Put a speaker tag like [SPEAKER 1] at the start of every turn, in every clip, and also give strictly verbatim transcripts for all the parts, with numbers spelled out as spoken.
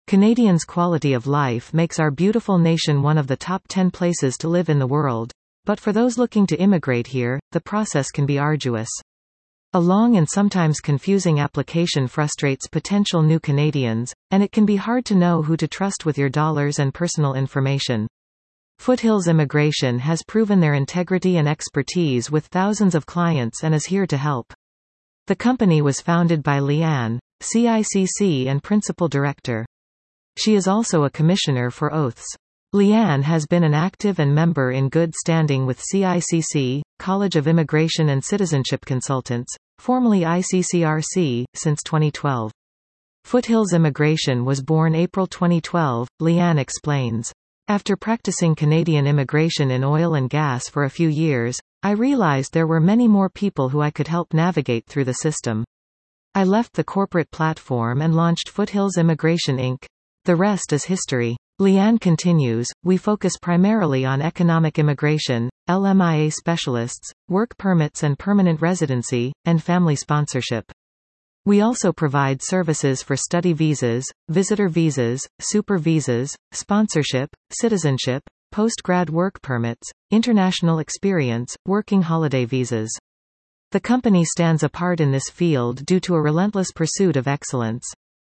[SPEAKER 1] Canadians' quality of life makes our beautiful nation one of the top ten places to live in the world. But for those looking to immigrate here, the process can be arduous. A long and sometimes confusing application frustrates potential new Canadians, and it can be hard to know who to trust with your dollars and personal information. Foothills Immigration has proven their integrity and expertise with thousands of clients and is here to help. The company was founded by Leanne, C I C C and Principal Director. She is also a Commissioner for Oaths. Leanne has been an active and member in good standing with C I C C, College of Immigration and Citizenship Consultants, formerly I C C R C, since twenty twelve. Foothills Immigration was born April twenty twelve, Leanne explains. After practicing Canadian immigration in oil and gas for a few years, I realized there were many more people who I could help navigate through the system. I left the corporate platform and launched Foothills Immigration Incorporated. The rest is history. Leanne continues, we focus primarily on economic immigration, L M I A specialists, work permits and permanent residency, and family sponsorship. We also provide services for study visas, visitor visas, super visas, sponsorship, citizenship, post-grad work permits, international experience, working holiday visas. The company stands apart in this field due to a relentless pursuit of excellence.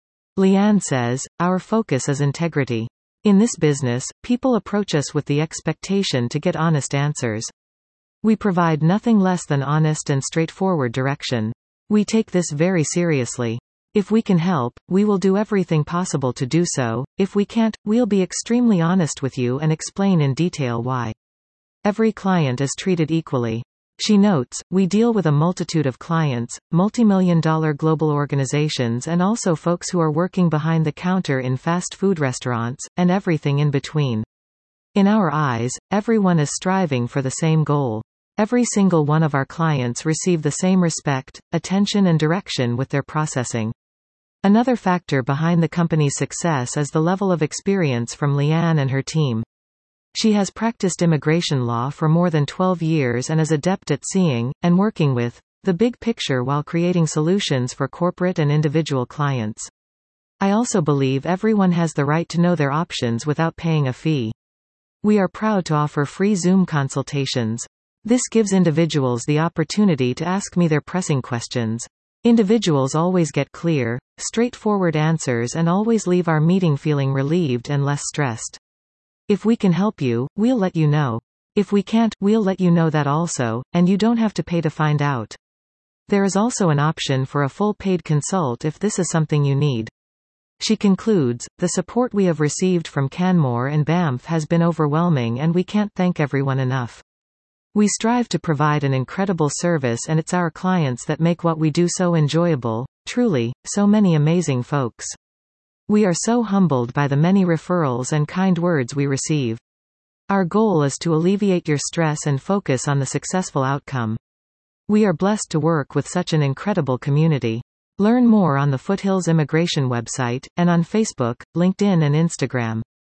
[SPEAKER 1] Leanne says, our focus is integrity. In this business, people approach us with the expectation to get honest answers. We provide nothing less than honest and straightforward direction. We take this very seriously. If we can help, we will do everything possible to do so. If we can't, we'll be extremely honest with you and explain in detail why. Every client is treated equally. She notes, we deal with a multitude of clients, multi-million dollar global organizations and also folks who are working behind the counter in fast food restaurants, and everything in between. In our eyes, everyone is striving for the same goal. Every single one of our clients receive the same respect, attention and direction with their processing. Another factor behind the company's success is the level of experience from Leanne and her team. She has practiced immigration law for more than twelve years and is adept at seeing, and working with, the big picture while creating solutions for corporate and individual clients. I also believe everyone has the right to know their options without paying a fee. We are proud to offer free Zoom consultations. This gives individuals the opportunity to ask me their pressing questions. Individuals always get clear, straightforward answers and always leave our meeting feeling relieved and less stressed. If we can help you, we'll let you know. If we can't, we'll let you know that also, and you don't have to pay to find out. There is also an option for a full paid consult if this is something you need. She concludes, the support we have received from Canmore and Banff has been overwhelming and we can't thank everyone enough. We strive to provide an incredible service and it's our clients that make what we do so enjoyable. Truly, so many amazing folks. We are so humbled by the many referrals and kind words we receive. Our goal is to alleviate your stress and focus on the successful outcome. We are blessed to work with such an incredible community. Learn more on the Foothills Immigration website, and on Facebook, LinkedIn and Instagram.